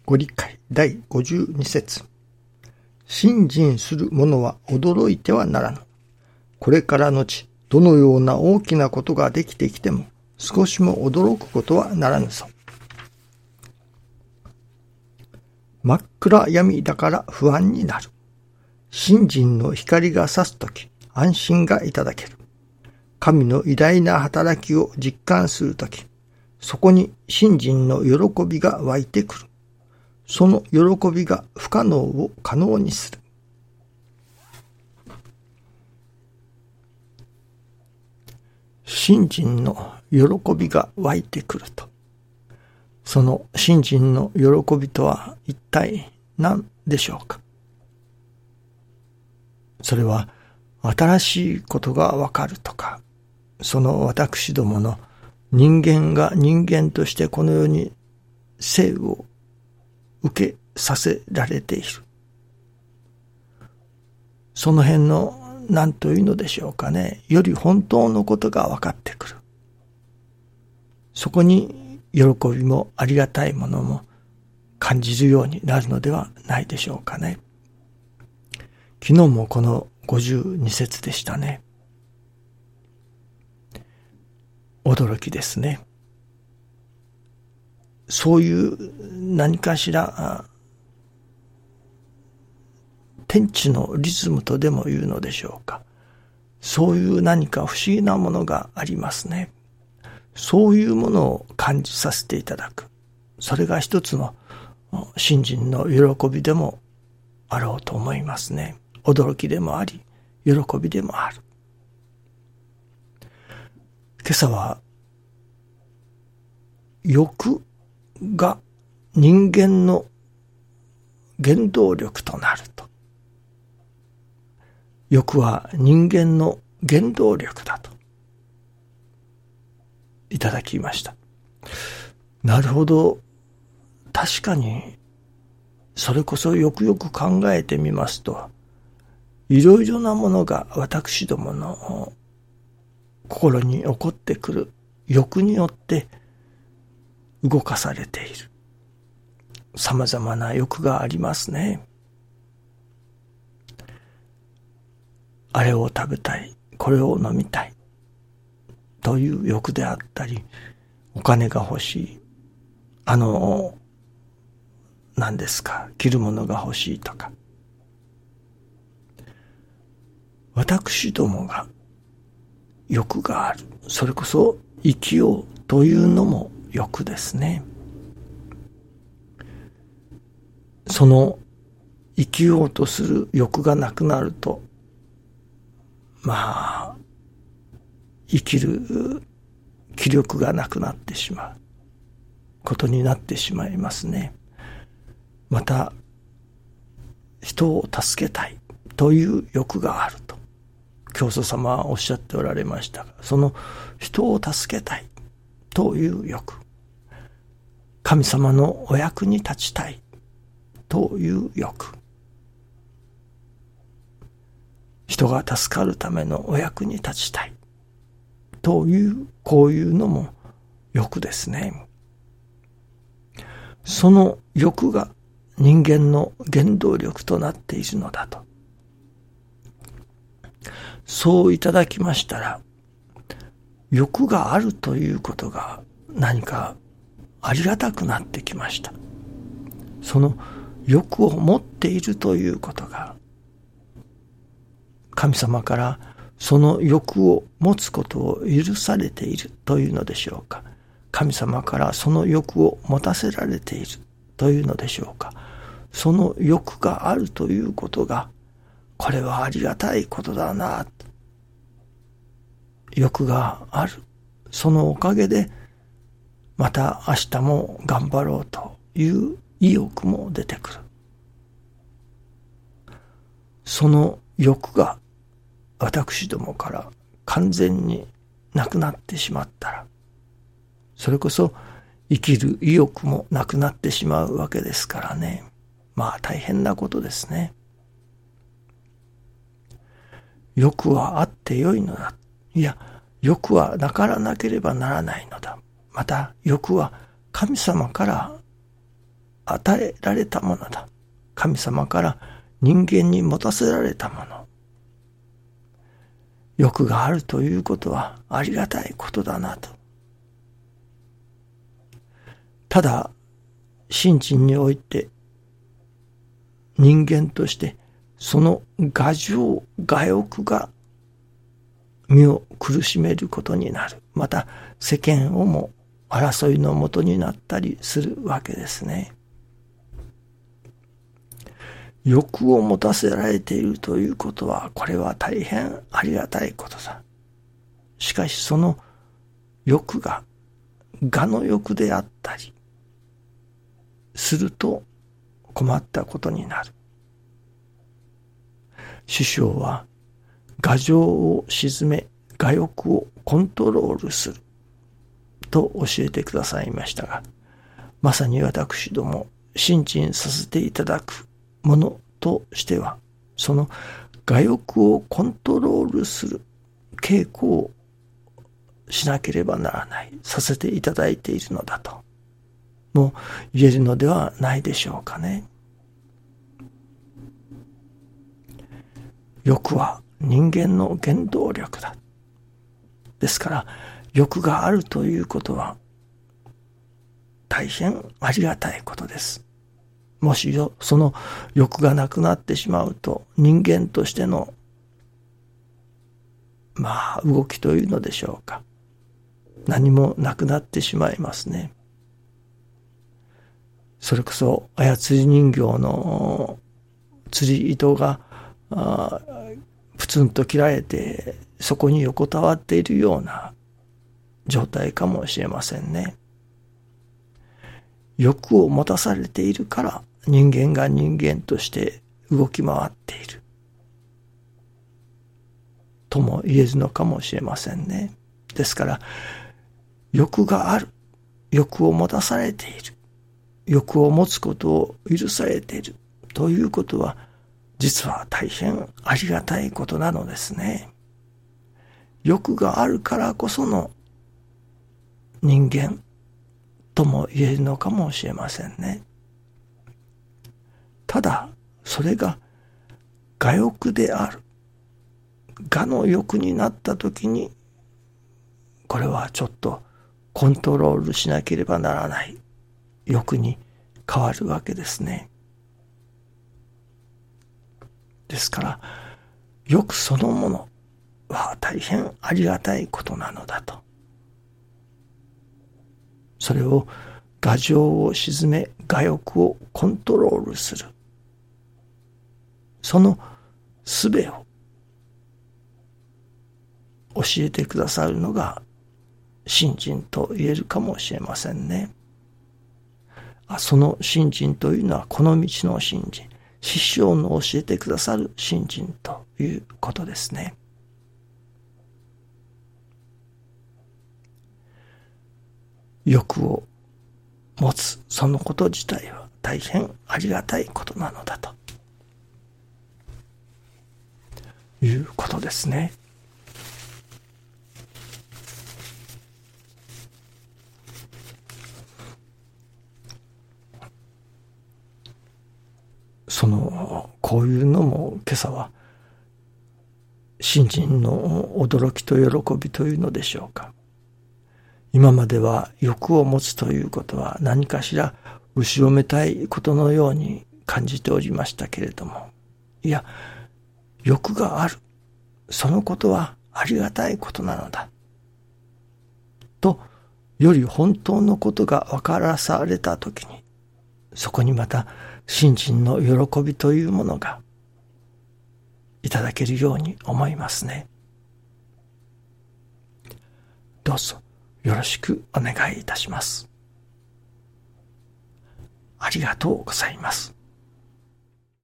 ご理解第52節。信心する者は驚いてはならぬ。これからのち、どのような大きなことができてきても、少しも驚くことはならぬぞ。真っ暗闇だから不安になる。信心の光が差すとき、安心がいただける。神の偉大な働きを実感するとき、そこに信心の喜びが湧いてくる。その喜びが不可能を可能にする。信心の喜びが湧いてくると。その信心の喜びとは一体何でしょうか。それは新しいことがわかるとか、その私どもの人間が人間としてこの世に生を受けさせられている。その辺の何というのでしょうかね。より本当のことが分かってくる。そこに喜びもありがたいものも感じるようになるのではないでしょうかね。昨日もこの52節でしたね。驚きですね。そういう何かしら天地のリズムとでも言うのでしょうか。そういう何か不思議なものがありますね。そういうものを感じさせていただく。それが一つの信心の喜びでもあろうと思いますね。驚きでもあり、喜びでもある。今朝は欲が人間の原動力となると。欲は人間の原動力だといただきました。なるほど。確かにそれこそよくよく考えてみますと、いろいろなものが私どもの心に起こってくる欲によって動かされている。様々な欲がありますね。あれを食べたい、これを飲みたいという欲であったり、お金が欲しい、何ですか、着るものが欲しいとか。私どもが欲がある。それこそ生きようというのも欲ですね。その生きようとする欲がなくなると、生きる気力がなくなってしまうことになってしまいますね。また、人を助けたいという欲があると、教祖様はおっしゃっておられましたが、その人を助けたいという欲、神様のお役に立ちたいという欲、人が助かるためのお役に立ちたいという、こういうのも欲ですね。その欲が人間の原動力となっているのだと。そういただきましたら、欲があるということが何かありがたくなってきました。その欲を持っているということが、神様からその欲を持つことを許されているというのでしょうか。神様からその欲を持たせられているというのでしょうか。その欲があるということが、これはありがたいことだな。欲がある。そのおかげで、また明日も頑張ろうという意欲も出てくる。その欲が私どもから完全になくなってしまったら、それこそ生きる意欲もなくなってしまうわけですからね。大変なことですね。欲はあってよいのだ。いや、欲はなからなければならないのだ。また欲は神様から与えられたものだ。神様から人間に持たせられたもの。欲があるということはありがたいことだなと。ただ、心身において人間としてその我情、我欲が身を苦しめることになる。また世間をも争いのもとになったりするわけですね。欲を持たせられているということは、これは大変ありがたいことだ。しかしその欲が我の欲であったりすると困ったことになる。師匠は我情を鎮め、我欲をコントロールすると教えてくださいましたが、まさに私ども親近させていただくものとしては、その我欲をコントロールする稽古をしなければならない、させていただいているのだとも言えるのではないでしょうかね。欲は人間の原動力だ。ですから欲があるということは大変ありがたいことです。もしその欲がなくなってしまうと、人間としての動きというのでしょうか、何もなくなってしまいますね。それこそ操り人形の釣り糸がプツンと切られてそこに横たわっているような状態かもしれませんね。欲を持たされているから人間が人間として動き回っているとも言えるのかもしれませんね。ですから欲がある、欲を持たされている、欲を持つことを許されているということは実は大変ありがたいことなのですね。欲があるからこその人間とも言えるのかもしれませんね。ただそれが我欲である、我の欲になったときに、これはちょっとコントロールしなければならない欲に変わるわけですね。ですから欲そのものは大変ありがたいことなのだと。それを我情を鎮め、我欲をコントロールする、その術を教えてくださるのが信心と言えるかもしれませんね。その信心というのはこの道の信心、師匠の教えてくださる信心ということですね。欲を持つそのこと自体は大変ありがたいことなのだということですね。こういうのも今朝は信心の驚きと喜びというのでしょうか。今までは欲を持つということは何かしら後ろめたいことのように感じておりましたけれども、いや、欲がある、そのことはありがたいことなのだと、より本当のことが分からされたときに、そこにまた信心の喜びというものがいただけるように思いますね。どうぞよろしくお願いいたします。ありがとうございます。